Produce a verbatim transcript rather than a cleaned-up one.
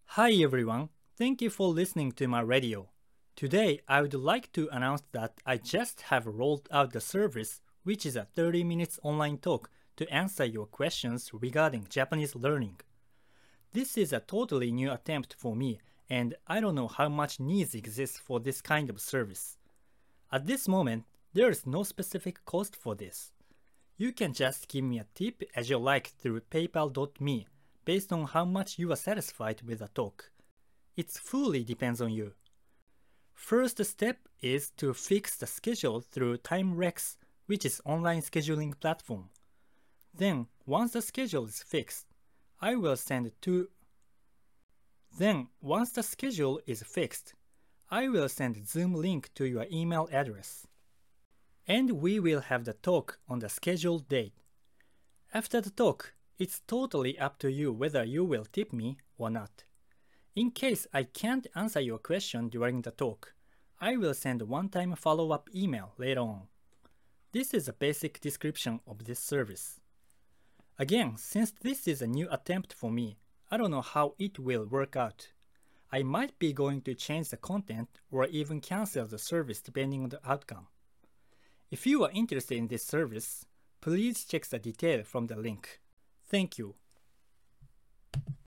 Hi everyone, thank you for listening to my radio. Today I would like to announce that I just have rolled out the service, which is a thirty minutes online talk to answer your questions regarding Japanese learning. This is a totally new attempt for me, and I don't know how much needs exists for this kind of service. At this moment, there is no specific cost for this. You can just give me a tip as you like through paypal dot me based on how much you are satisfied with the talk. It fully depends on you. First step is to fix the schedule through TimeRex, which is online scheduling platform. Then, once the schedule is fixed, I will send two Then, once the schedule is fixed, I will send Zoom link to your email address. And we will have the talk on the scheduled date. After the talk, it's totally up to you whether you will tip me or not. In case I can't answer your question during the talk, I will send a one-time follow-up email later on. This is a basic description of this service. Again, since this is a new attempt for me, I don't know how it will work out. I might be going to change the content or even cancel the service depending on the outcome. If you are interested in this service, please check the detail from the link. Thank you.